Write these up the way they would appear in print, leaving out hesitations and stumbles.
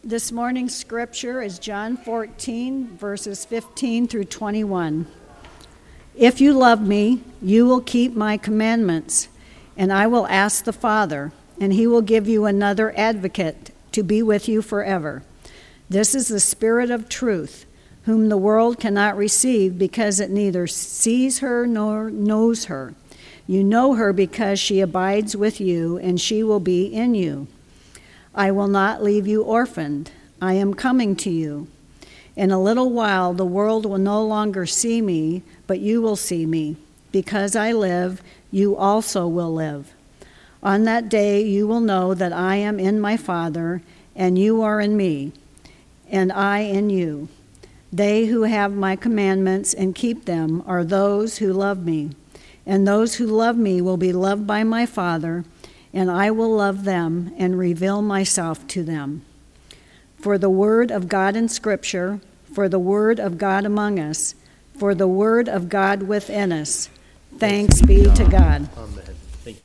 This morning's scripture is John 14, verses 15 through 21. If you love me, you will keep my commandments, and I will ask the Father, and he will give you another advocate to be with you forever. This is the Spirit of truth, whom the world cannot receive because it neither sees her nor knows her. You know her because she abides with you, and she will be in you. I will not leave you orphaned. I am coming to you. In a little while the world will no longer see me, but you will see me. Because I live, you also will live. On that day you will know that I am in my Father, and you are in me, and I in you. They who have my commandments and keep them are those who love me. And those who love me will be loved by my Father, and I will love them and reveal myself to them. For the word of God in Scripture, for the word of God among us, for the word of God within us. Thanks be to God. Amen. Thank you.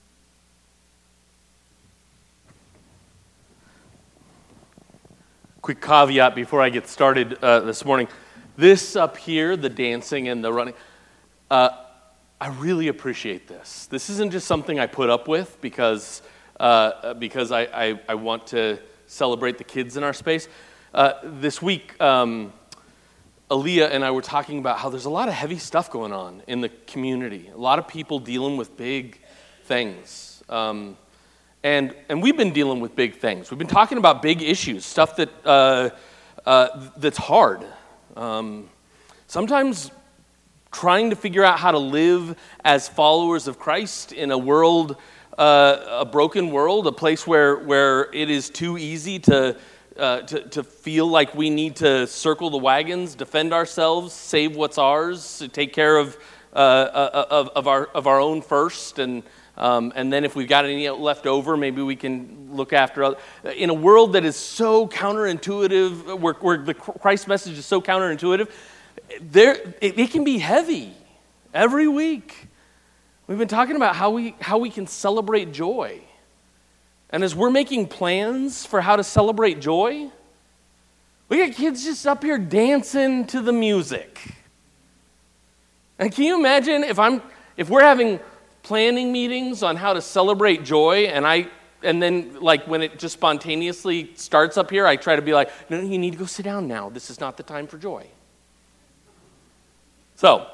Quick caveat before I get started this morning. This up here, the dancing and the running, I really appreciate this. This isn't just something I put up with because I want to celebrate the kids in our space. This week, Aaliyah and I were talking about how there's a lot of heavy stuff going on in the community. A lot of people dealing with big things. And we've been dealing with big things. We've been talking about big issues, stuff that that's hard. Sometimes trying to figure out how to live as followers of Christ in a world, a broken world, a place where it is too easy to feel like we need to circle the wagons, defend ourselves, save what's ours, take care of our own first, and then if we've got any left over, maybe we can look after others. In a world that is so counterintuitive, where the Christ message is so counterintuitive, it can be heavy. Every week we've been talking about how we can celebrate joy. And as we're making plans for how to celebrate joy, we got kids just up here dancing to the music. And can you imagine if we're having planning meetings on how to celebrate joy, and then like when it just spontaneously starts up here, I try to be like, no, you need to go sit down now. This is not the time for joy. So,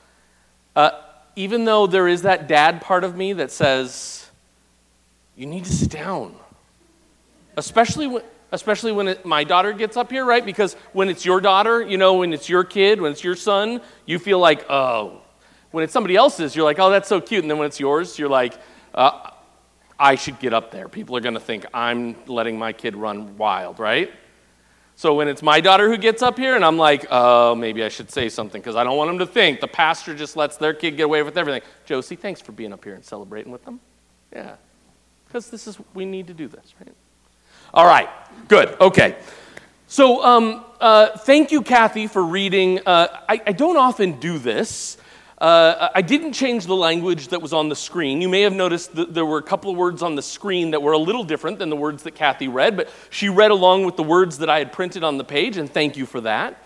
even though there is that dad part of me that says, you need to sit down, especially when my daughter gets up here, right? Because when it's your daughter, when it's your kid, when it's your son, you feel like, oh. When it's somebody else's, you're like, oh, that's so cute. And then when it's yours, you're like, I should get up there. People are going to think I'm letting my kid run wild, right? So when it's my daughter who gets up here and I'm like, oh, maybe I should say something because I don't want them to think the pastor just lets their kid get away with everything. Josie, thanks for being up here and celebrating with them. Yeah, because we need to do this, right? All right, good, okay. So thank you, Kathy, for reading. I don't often do this. I didn't change the language that was on the screen. You may have noticed that there were a couple of words on the screen that were a little different than the words that Kathy read, but she read along with the words that I had printed on the page, and thank you for that.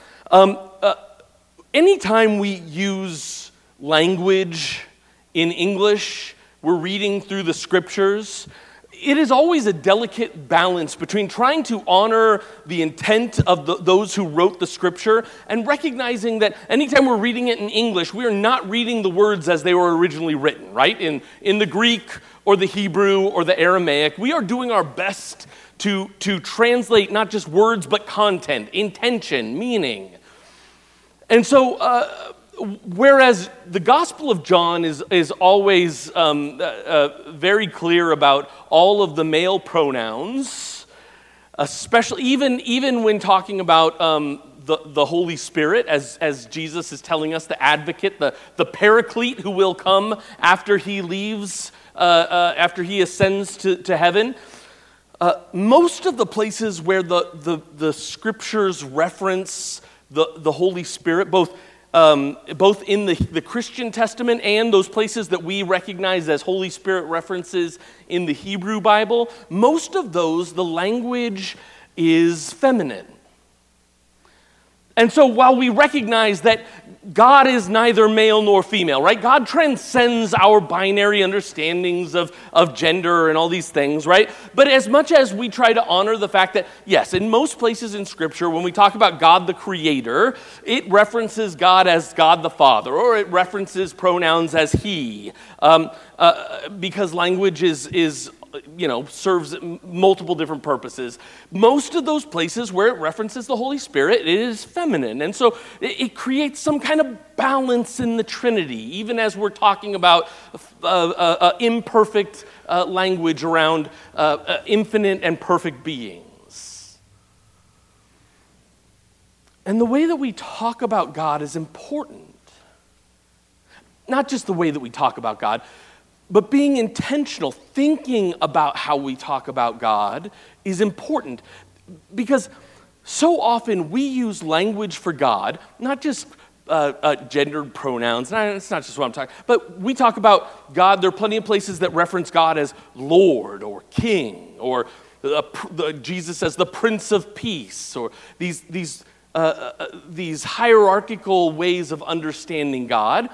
Anytime we use language in English, we're reading through the scriptures, it is always a delicate balance between trying to honor the intent of those who wrote the scripture and recognizing that anytime we're reading it in English, we are not reading the words as they were originally written, right? In the Greek or the Hebrew or the Aramaic, we are doing our best to translate not just words but content, intention, meaning. And so whereas the Gospel of John is always very clear about all of the male pronouns, especially even when talking about the Holy Spirit, as Jesus is telling us, the advocate, the paraclete who will come after he leaves, after he ascends to heaven. Most of the places where the scriptures reference the Holy Spirit, both in the Christian Testament and those places that we recognize as Holy Spirit references in the Hebrew Bible, most of those, the language is feminine. And so while we recognize that God is neither male nor female, right? God transcends our binary understandings of gender and all these things, right? But as much as we try to honor the fact that, yes, in most places in Scripture, when we talk about God the Creator, it references God as God the Father, or it references pronouns as He, because language is serves multiple different purposes. Most of those places where it references the Holy Spirit, it is feminine. And so it creates some kind of balance in the Trinity, even as we're talking about imperfect language around infinite and perfect beings. And the way that we talk about God is important. Not just the way that we talk about God, but being intentional, thinking about how we talk about God is important, because so often we use language for God, not just gendered pronouns. It's not just what I'm talking, but we talk about God. There are plenty of places that reference God as Lord or King, or Jesus as the Prince of Peace, or these hierarchical ways of understanding God.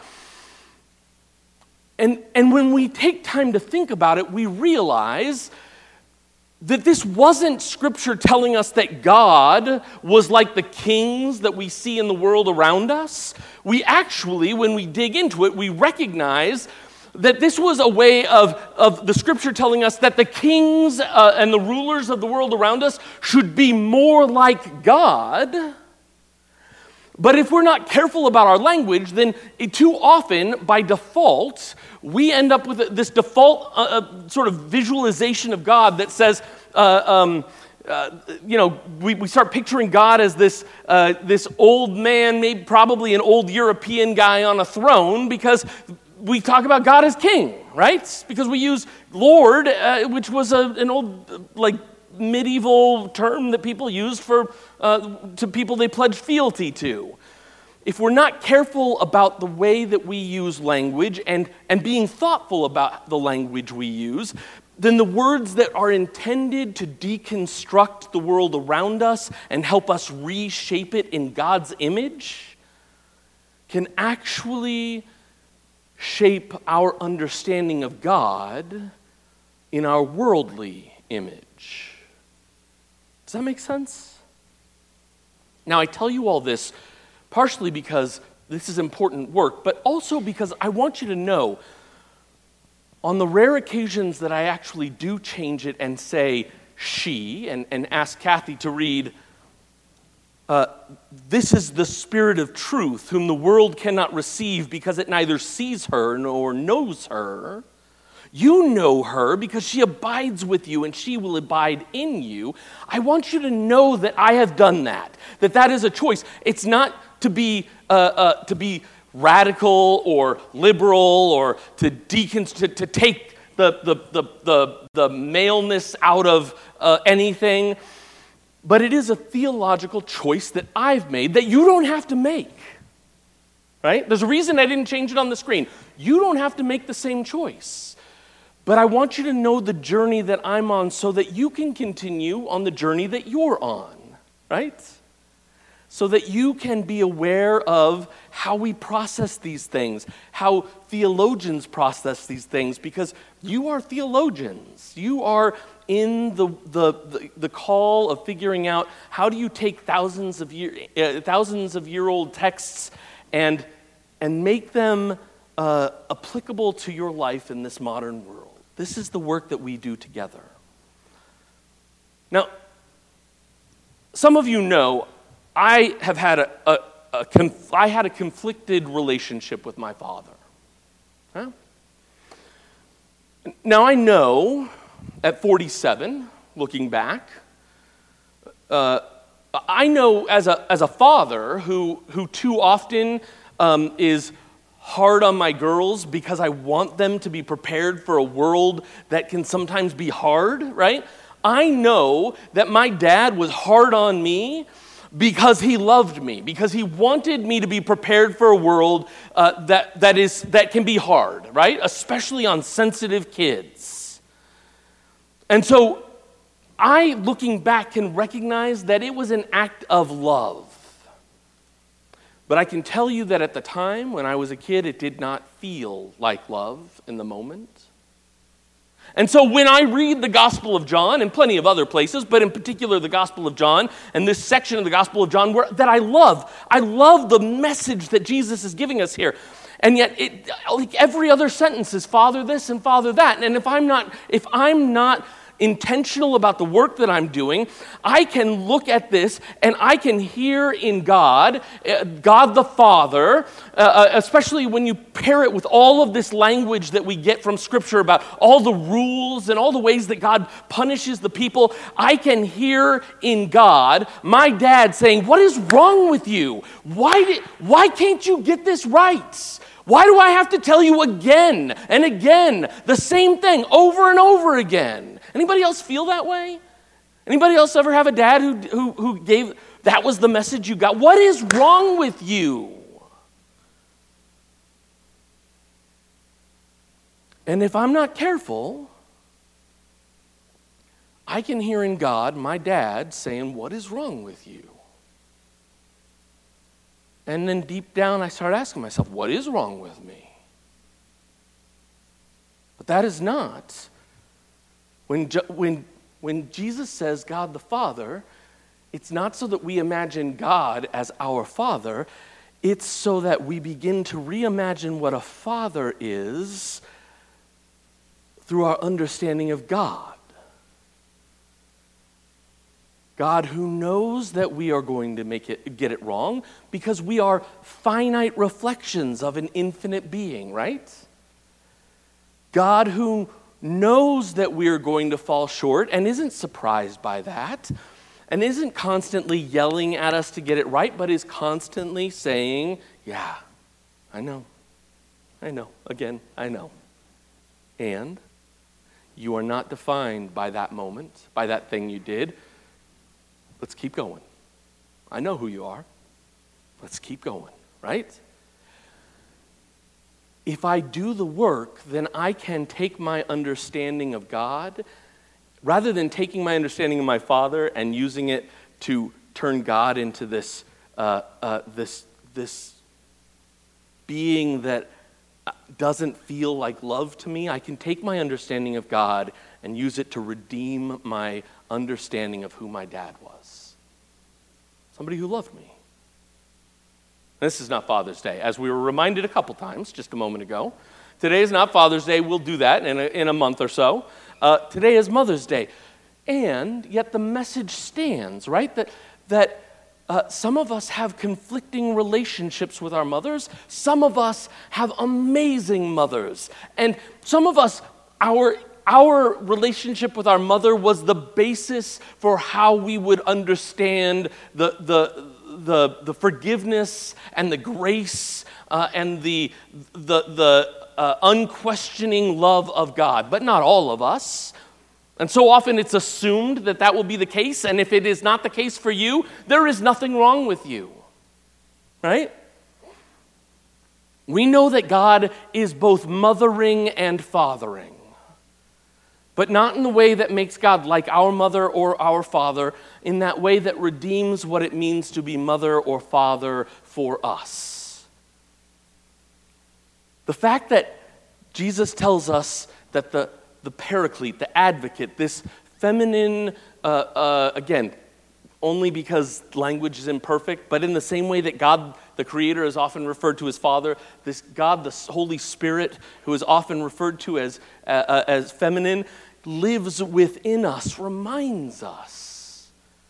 And when we take time to think about it, we realize that this wasn't Scripture telling us that God was like the kings that we see in the world around us. We actually, when we dig into it, we recognize that this was a way of the Scripture telling us that the kings and the rulers of the world around us should be more like God. But if we're not careful about our language, then too often, by default, we end up with this default sort of visualization of God that says, we start picturing God as this old man, maybe probably an old European guy on a throne, because we talk about God as king, right? Because we use Lord, which was an old, medieval term that people used for to people they pledged fealty to. If we're not careful about the way that we use language and being thoughtful about the language we use, then the words that are intended to deconstruct the world around us and help us reshape it in God's image can actually shape our understanding of God in our worldly image. Does that make sense? Now, I tell you all this partially because this is important work, but also because I want you to know, on the rare occasions that I actually do change it and say she, and ask Kathy to read, this is the Spirit of truth, whom the world cannot receive because it neither sees her nor knows her. You know her because she abides with you and she will abide in you. I want you to know that I have done that is a choice. It's not to be radical or liberal or to take the maleness out of anything, but it is a theological choice that I've made that you don't have to make. Right? There's a reason I didn't change it on the screen. You don't have to make the same choice. But I want you to know the journey that I'm on so that you can continue on the journey that you're on, right? So that you can be aware of how we process these things, how theologians process these things, because you are theologians. You are in the call of figuring out how do you take thousands of year old texts and make them applicable to your life in this modern world. This is the work that we do together. Now, some of you know I have had I had a conflicted relationship with my father. Huh? Now I know at 47, looking back, I know as a father who too often is hard on my girls because I want them to be prepared for a world that can sometimes be hard, right? I know that my dad was hard on me because he loved me, because he wanted me to be prepared for a world that can be hard, right? Especially on sensitive kids. And so I, looking back, can recognize that it was an act of love. But I can tell you that at the time, when I was a kid, it did not feel like love in the moment. And so when I read the Gospel of John, and plenty of other places, but in particular the Gospel of John, and this section of the Gospel of John that I love the message that Jesus is giving us here. And yet, like every other sentence is Father this and Father that. And if I'm not intentional about the work that I'm doing, I can look at this and I can hear in God, God the Father, especially when you pair it with all of this language that we get from Scripture about all the rules and all the ways that God punishes the people, I can hear in God my dad saying, "What is wrong with you? Why can't you get this right? Why do I have to tell you again and again the same thing over and over again?" Anybody else feel that way? Anybody else ever have a dad who gave, that was the message you got? What is wrong with you? And if I'm not careful, I can hear in God my dad saying, "What is wrong with you?" And then deep down I start asking myself, what is wrong with me? But that is not. When Jesus says God the Father, it's not so that we imagine God as our Father. It's so that we begin to reimagine what a father is through our understanding of God. God who knows that we are going to get it wrong because we are finite reflections of an infinite being, right? God who knows that we are going to fall short and isn't surprised by that and isn't constantly yelling at us to get it right, but is constantly saying, "Yeah, I know, again, I know." And you are not defined by that moment, by that thing you did. Let's keep going. I know who you are. Let's keep going, right? If I do the work, then I can take my understanding of God, rather than taking my understanding of my Father and using it to turn God into this being that doesn't feel like love to me. I can take my understanding of God and use it to redeem my understanding of who my dad was. Somebody who loved me. This is not Father's Day, as we were reminded a couple times just a moment ago. Today is not Father's Day. We'll do that in a month or so. Today is Mother's Day. And yet the message stands, right? That some of us have conflicting relationships with our mothers. Some of us have amazing mothers. And some of us, our relationship with our mother was the basis for how we would understand the forgiveness and the grace and the unquestioning love of God, but not all of us. And so often it's assumed that will be the case, and if it is not the case for you, there is nothing wrong with you, right? We know that God is both mothering and fathering, but not in the way that makes God like our mother or our father, in that way that redeems what it means to be mother or father for us. The fact that Jesus tells us that the paraclete, the advocate, this feminine, again, only because language is imperfect, but in the same way that God, the Creator, is often referred to as Father, this God, the Holy Spirit, who is often referred to as feminine, lives within us, reminds us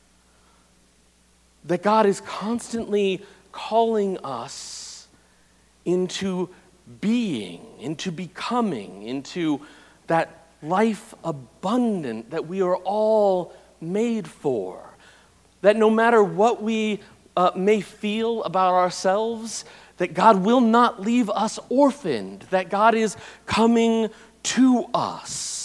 that God is constantly calling us into being, into becoming, into that life abundant that we are all made for. That no matter what we may feel about ourselves, that God will not leave us orphaned, that God is coming to us.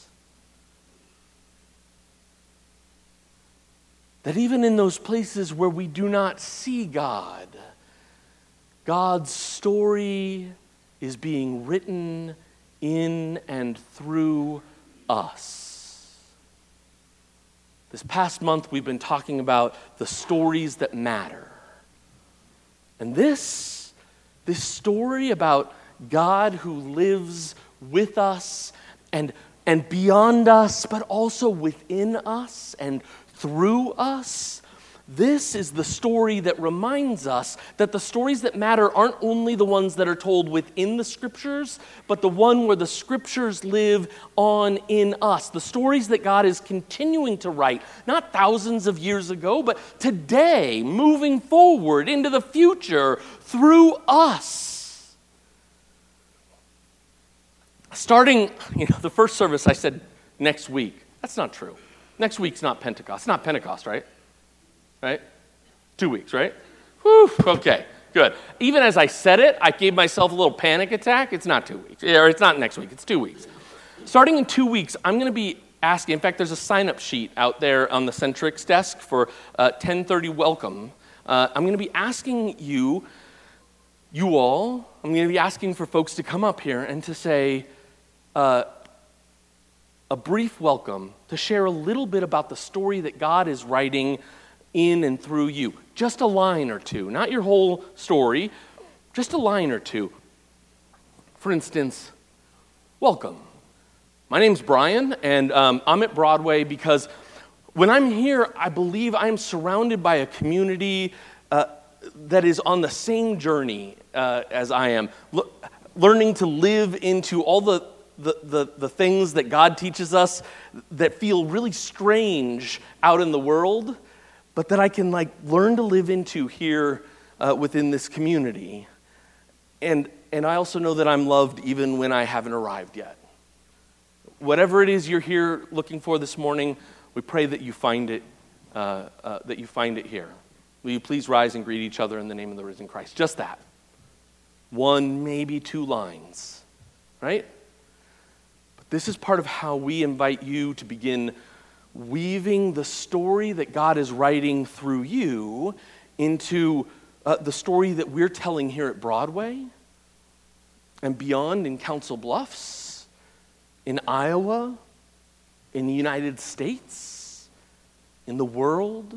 That even in those places where we do not see God, God's story is being written in and through us. This past month, we've been talking about the stories that matter. And this story about God who lives with us and beyond us, but also within us and through us, this is the story that reminds us that the stories that matter aren't only the ones that are told within the Scriptures, but the one where the Scriptures live on in us. The stories that God is continuing to write, not thousands of years ago, but today, moving forward into the future through us. Starting, the first service I said next week. That's not true. Next week's not Pentecost. It's not Pentecost, right? Right? 2 weeks, right? Whew, okay, good. Even as I said it, I gave myself a little panic attack. It's not 2 weeks. Or it's not next week. It's 2 weeks. Starting in 2 weeks, I'm going to be asking, in fact, there's a sign-up sheet out there on the Centrix desk for 10:30 welcome. I'm going to be asking you all, I'm going to be asking for folks to come up here and to say a brief welcome, to share a little bit about the story that God is writing in and through you. Just a line or two, not your whole story, just a line or two. For instance, welcome. My name's Brian, and I'm at Broadway because when I'm here, I believe I'm surrounded by a community that is on the same journey as I am, learning to live into all the things that God teaches us that feel really strange out in the world, but that I can learn to live into here within this community. And I also know that I'm loved even when I haven't arrived yet. Whatever it is you're here looking for this morning, we pray that you find it here. Will you please rise and greet each other in the name of the risen Christ? Just that. 1, maybe 2 lines, right? But this is part of how we invite you to begin weaving the story that God is writing through you into the story that we're telling here at Broadway and beyond in Council Bluffs, in Iowa, in the United States, in the world,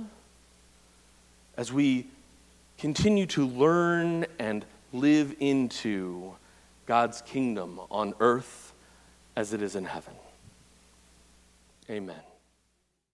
as we continue to learn and live into God's kingdom on earth as it is in heaven. Amen.